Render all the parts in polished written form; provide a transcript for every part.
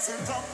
blaze it up.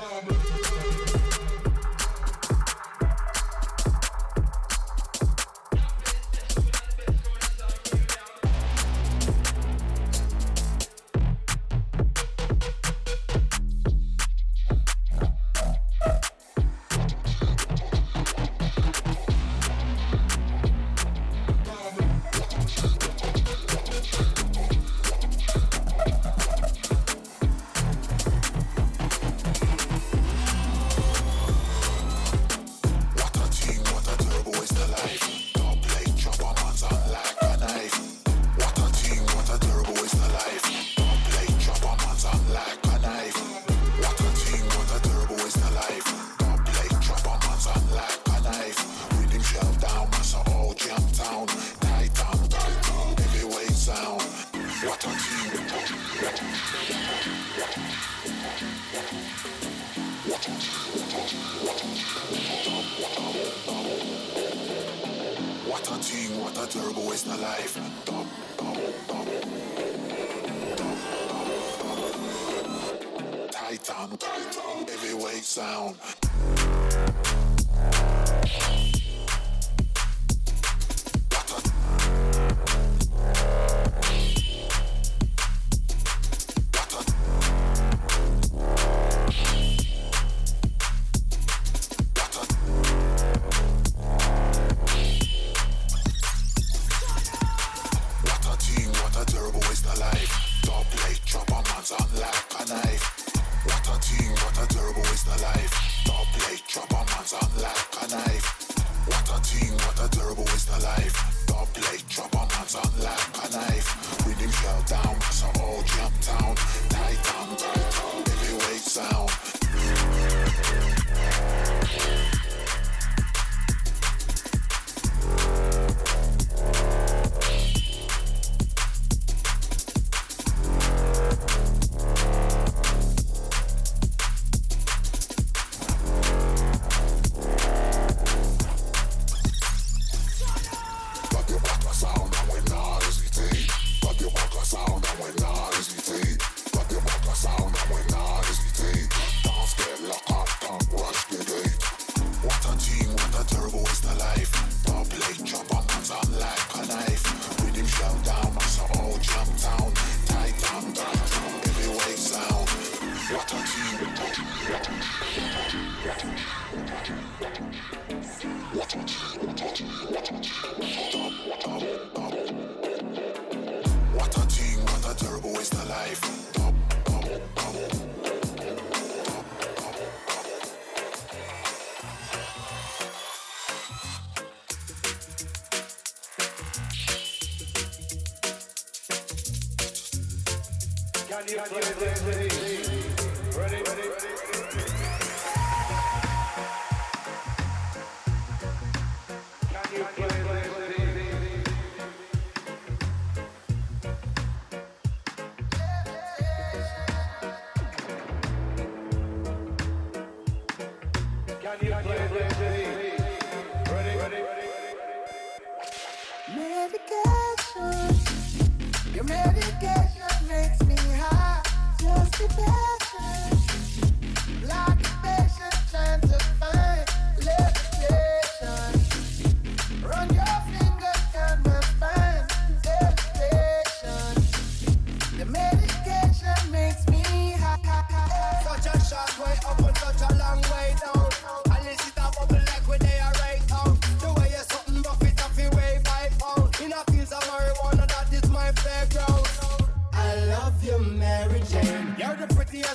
You're the pretty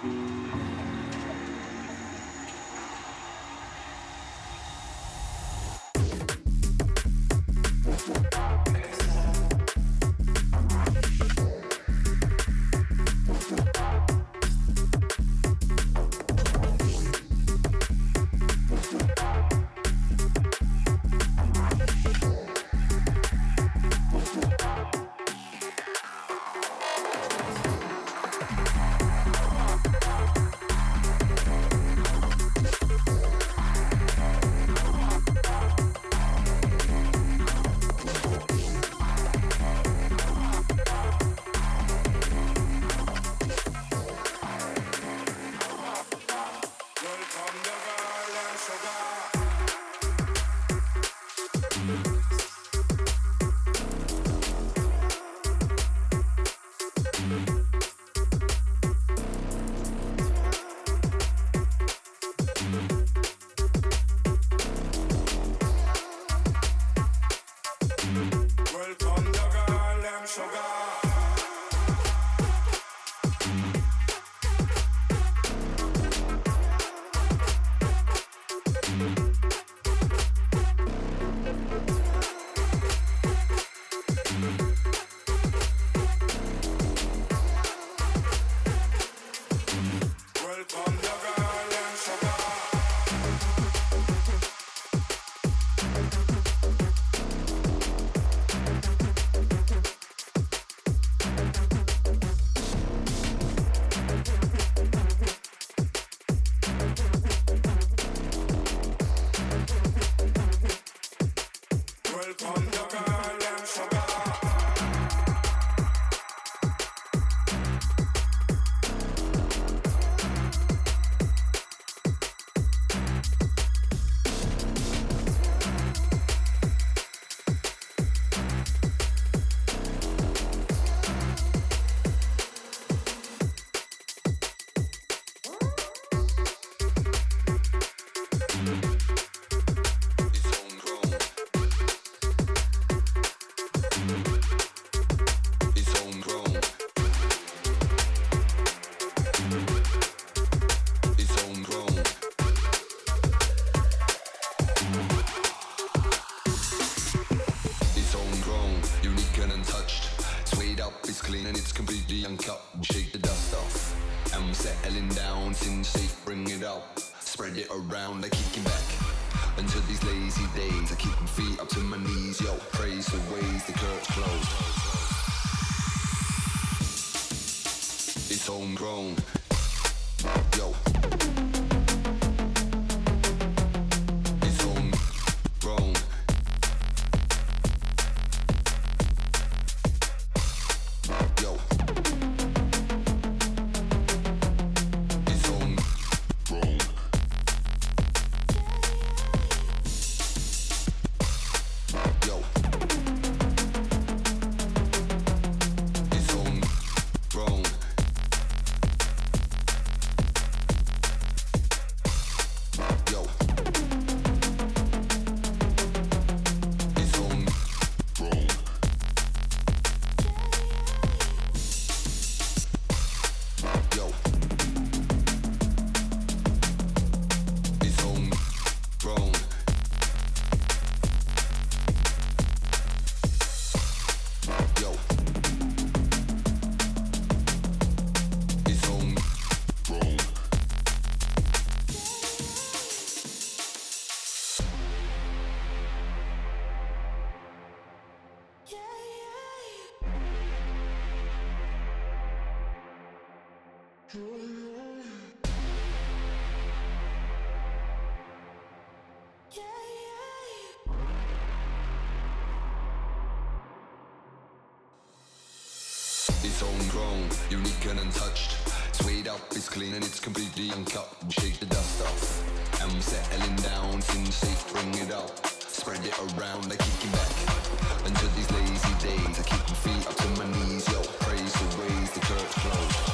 It's homegrown, unique and untouched. Swayed up, it's clean and it's completely uncut. Shake the dust off, and we're settling down. Sin safe, bring it up. Spread it around, I kick it back. Until these lazy days, I keep my feet up to my knees. Yo, praise the ways, the church closed.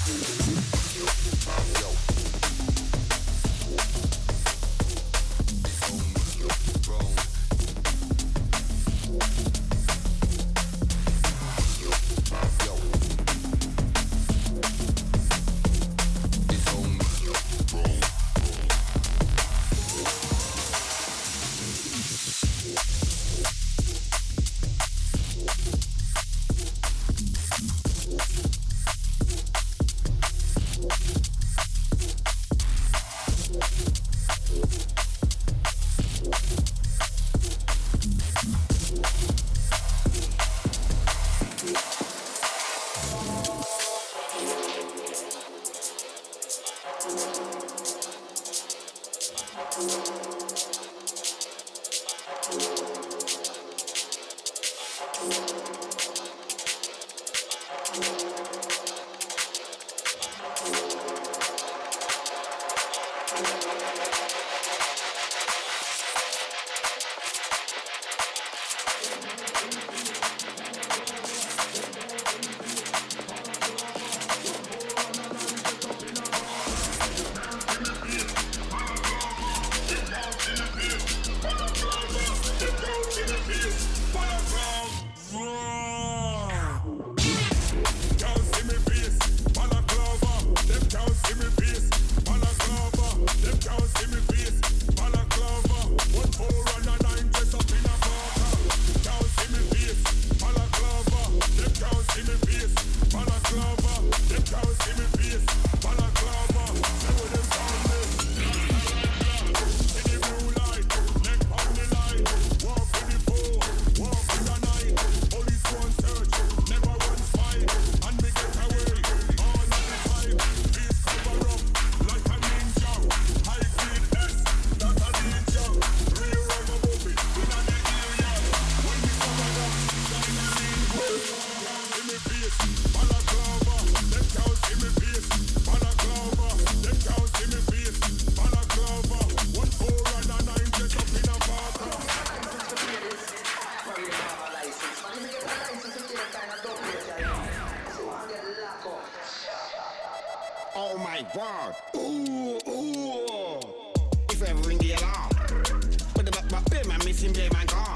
Oh my God. Ooh, ooh. If ever ring the alarm. But the back bear man missing, bear man gone.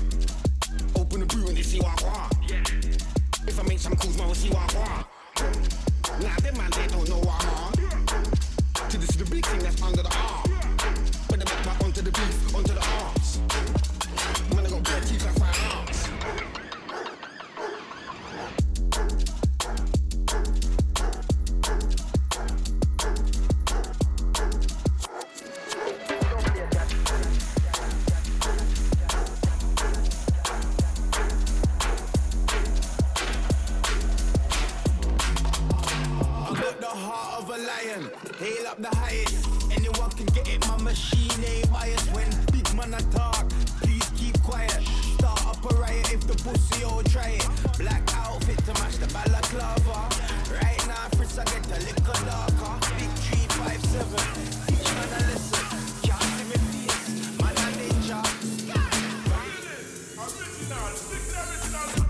Open the boot and they see what I want. If I make some calls, man will see what I want. Nah, them man, they don't know what I'm on. To this is the big thing that's under the arm. But the back onto the beef, onto the arms. Man, I got bare teeth like firearms. Hail up the highest. Anyone can get it, my machine ain't biased. When big man attack, please keep quiet. Start up a riot if the pussy all try it. Black outfit to match the balaclava. Right now, Fritz, I get a little darker. Big 357, teach man a lesson. Can't see me face, man a ninja. Original, stick to original.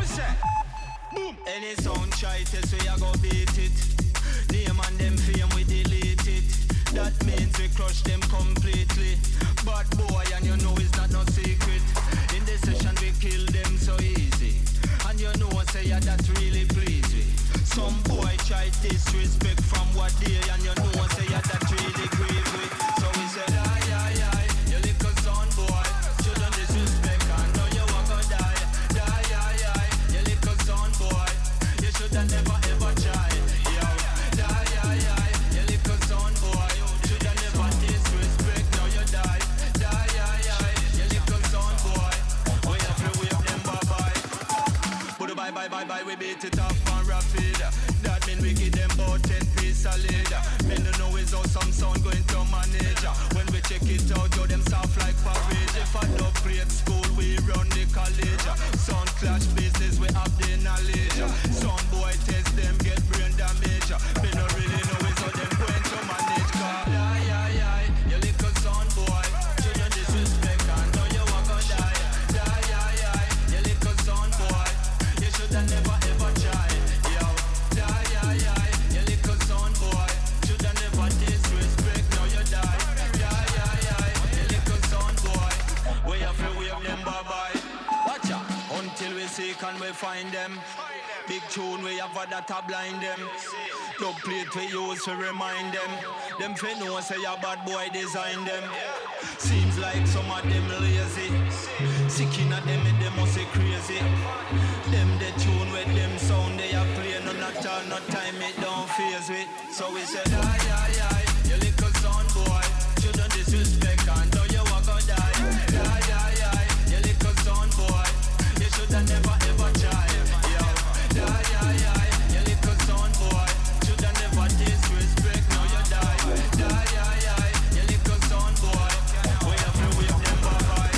say? Boom. Any sound try test we a go beat it. Name and them fame we delete it. That means we crush them completely. Bad boy and you know it's not no secret. In this session we kill them so easy. And you know say yeah that really please me. Some boy try disrespect from what day. And you know say yeah that really grieve me. So we say aye aye aye. You little son boy. Shouldn't disrespect and know you are gonna die. Die aye aye. You little son boy. You shoulda never ever try. Yo. Die aye aye. You little son boy. Shoulda never disrespect. Now you die. Die aye aye. You little son boy. We have to wave them bye bye. But bye bye bye bye. We beat it up and rapid. That mean we give them about 10 piece of leather. Men don't know is how some sound going to manage. When we check it out, yo, them soft like porridge. If I don't play at school, we run the college. Sound clash business, we have the knowledge. Sound boy test them, get brain damage. Men don't really know is how them going to manage. Aye, aye, aye, you little sound boy. Shouldn't disrespect and know you are gonna die. Die, aye, aye, you little sound boy. You shoulda never ever try. Yo, die, aye, aye, you little son boy. Shoulda never disrespect, now you die. Die, aye, aye, you little son boy. We have to wave them bye-bye. Watch out, until we seek and we find them. Big tune we have that a blind them. Dub plate we use to remind them. Them fi know say a bad boy design them. Seems like some of them lazy. Sick inna them and them must say crazy. Them the tune with them sound they a play. None at all, no time it don't phase with. So we say aye aye aye, you little son boy. Shouldn't disrespect and know you a gonna die. Die aye aye, you little son boy. You shoulda never ever try. Yo, die aye aye, you little son boy. Shoulda never disrespect, now you die. Die aye aye, you little son boy. We have to wave them bye bye.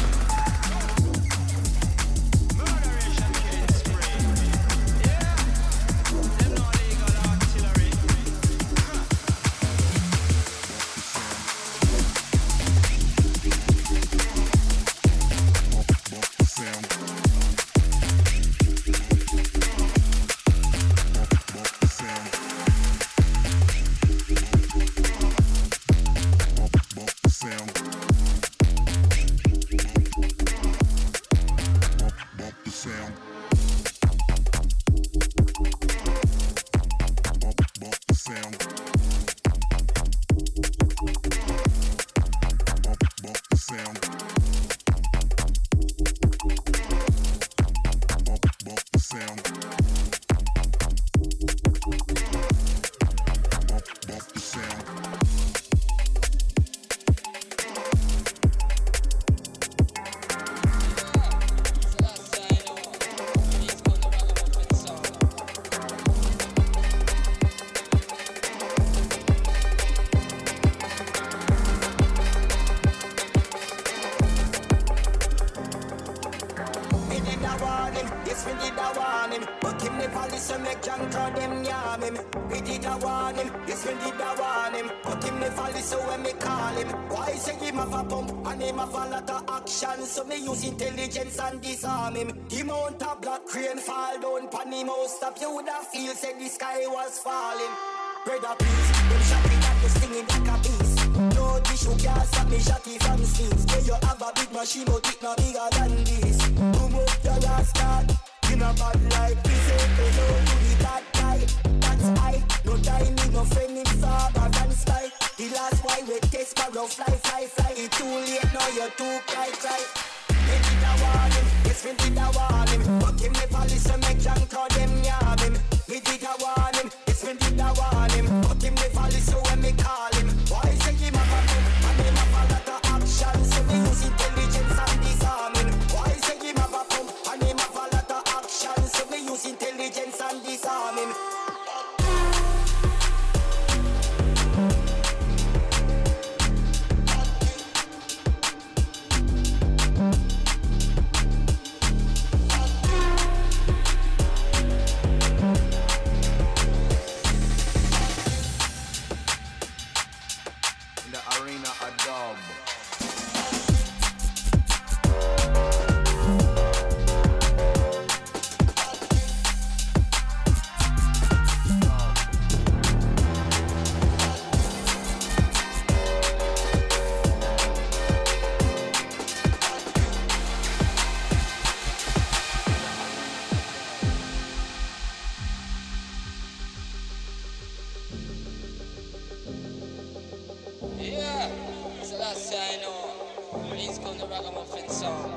Murderation can't spray. Yeah, them no legal artillery. So me use intelligence and disarm him. The mount of black crane fall down pan him. Most of you woulda feel said the sky was falling. Brother please, them shot me like you stinging like a beast. No tissue can't stop me shotty from scenes. Yeah, you have a big machine but it no bigger than this. Boom up your last start. In a bad like this, you know you be that guy. That's I, no time me no friend in Faber and Spy. The last why we test sparrow fly. It's too late now, you're too cry. They did a warning, yes we did a warning. But him never listen, make John call them yam him. We did a warning, yes we did a warning. But him never listen when me call him. Why say him have a gun and him have a lot of action? So me use intelligence and disarming. Why say him have a pump and him have a lot of action? So me use intelligence and disarming. He's got the ragamuffin sound.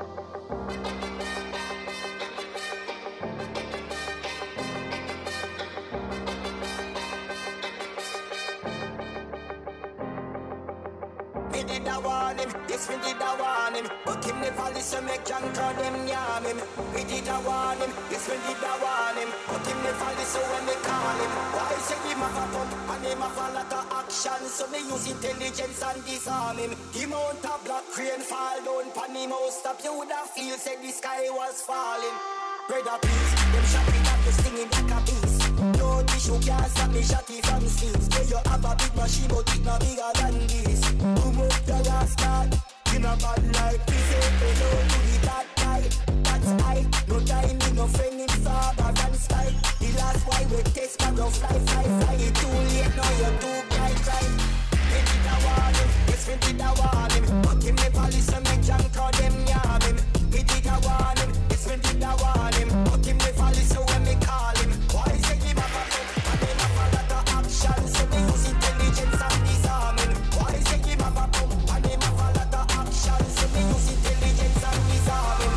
Me did a warn him, yes me did a warn him. But him never listen, make can call them yam him. Me did a warn him, yes me did a warn him. But him never listen when me call him. Why say him have a pump and him have a lot of action? So me use intelligence and disarm him. Him out a black crane fall down pan him house. Stop you woulda feel said the sky was falling. Brother please, them shot me up, you singing like a beast. No tissue can't stop me shotty from sleeves. Say you have a big machine but it no bigger than this. Boom up the last night, in a bad light. We say hello to the bad guy. That's I, no time, no friend in father and style. The last why we test can go fly. It's too late now, you're too bright. We did a warning, yes we did a warning. But him never listen, make can call them yam him. We did a warning, yes we did a warning. But him never listen when me call him. Why say him have a pump and him have a lot of action? So me use intelligence and disarming. Why say him have a pump and him have a lot of action? So me use intelligence and disarming.